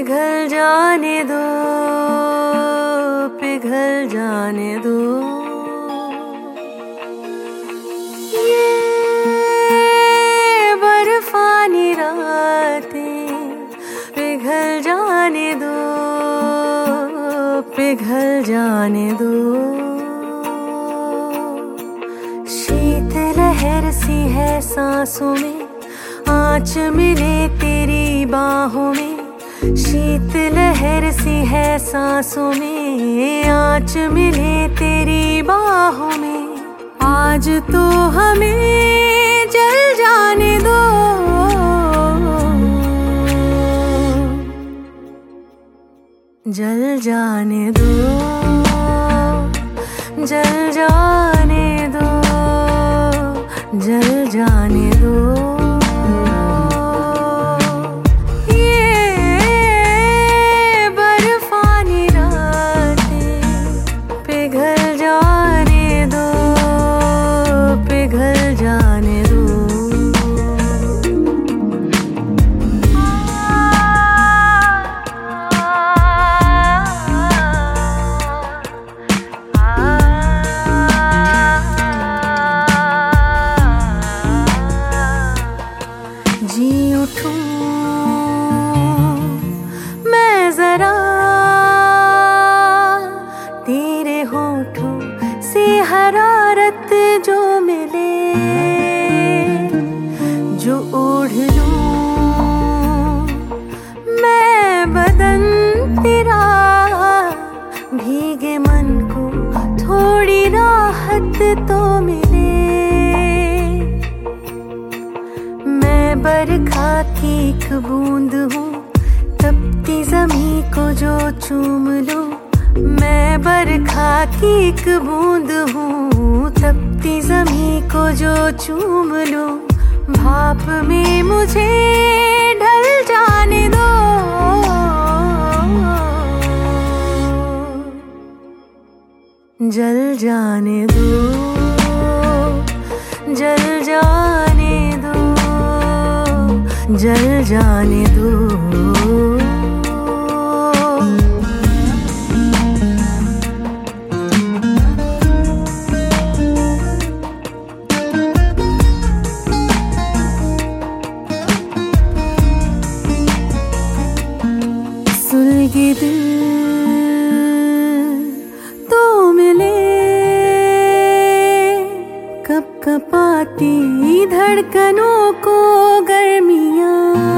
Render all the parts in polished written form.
पिघल जाने दो, पिघल जाने दो। ये बर्फानी रातें पिघल जाने दो, पिघल जाने दो। शीत लहर सी है सांसों में, आँच मिले तेरी बाहों में। शीत लहर सी है सांसों में, आँच मिले तेरी बाहों में। आज तो हमें जल जाने दो, जल जाने दो, जल जाने दो, जल जाने दो। जी उठूं मैं जरा तेरे होठों से हरारत जो मिले, जो ओढ़ लूं मैं बदन तेरा। भीगे मन को थोड़ी राहत तो मिले। मैं बरखा की एक बूंद हूँ, तपती जमीन को जो चूम लूं। मैं बरखा की एक बूंद हूँ, तपती जमीन को जो चूम लूं। भाप में मुझे ढल जाने दो, जल जाने दो, जल जाने दो, जल जाने दो। सुलगे दिल तो मिले, कप कपाती धड़कनों को गर्मियाँ।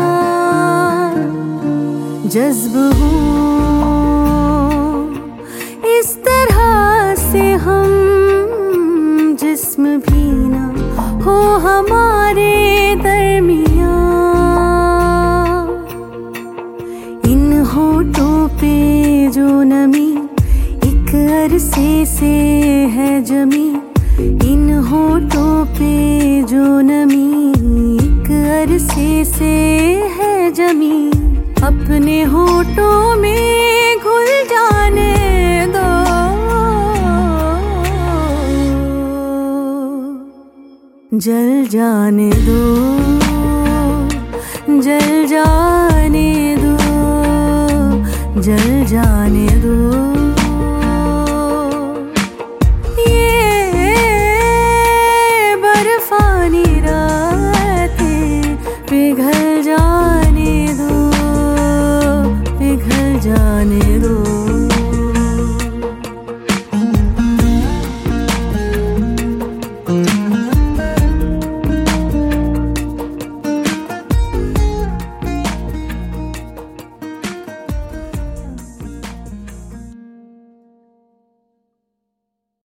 जज्ब हूँ इस तरह से हम, जिस्म भी ना हो हमारे दरमियाँ। इन होठों पे जो नमी एक अरसे से है जमी। इन होठों पे जो नमी एक अरसे से है जमी। अपने होठों में घुल जाने दो, जल जाने दो, जल जाने दो, जल जाने दो।